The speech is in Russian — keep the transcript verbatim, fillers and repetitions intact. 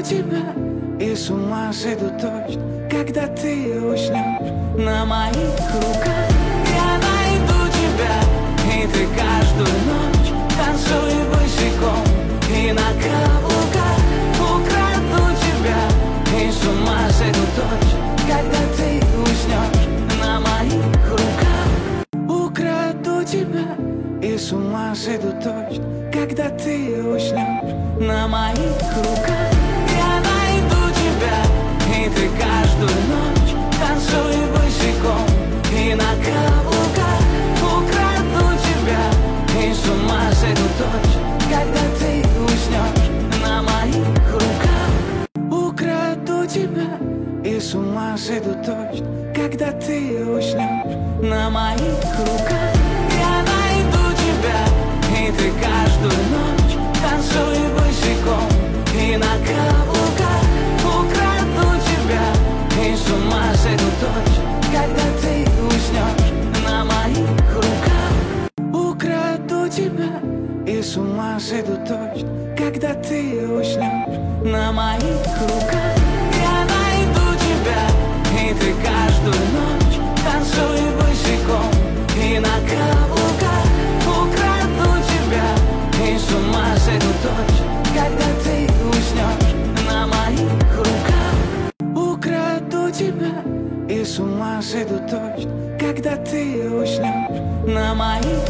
тебя и с ума сойду точно, когда ты уснешь на моих руках. Я найду тебя, и ты каждую ночь танцуй босиком и на каблуках. Украду тебя и с ума сойду точно, когда ты уснешь на моих руках. Украду тебя и с ума сойду точно, когда ты уснешь на моих руках. Я найду тебя, и ты каждую ночь танцуй босиком и на каблуках. Украду тебя и с ума сойду точно, когда ты уснешь на моих руках. Украду тебя и с ума сойду точно, когда ты уснешь на моих руках. Я найду тебя, и ты каждую ночь танцуй босиком и на каблуках. Украду тебя и с ума сойду точно, когда ты уснешь на моих руках. Украду тебя и с ума сойду точно, когда ты уснешь на моих руках. Я найду тебя, и ты каждую ночь танцуй босиком и на каблуках. Украду тебя и с ума сойду точно, когда ты уснешь на моих руках. Украду тебя и с ума сойду точно, когда ты уснешь на моих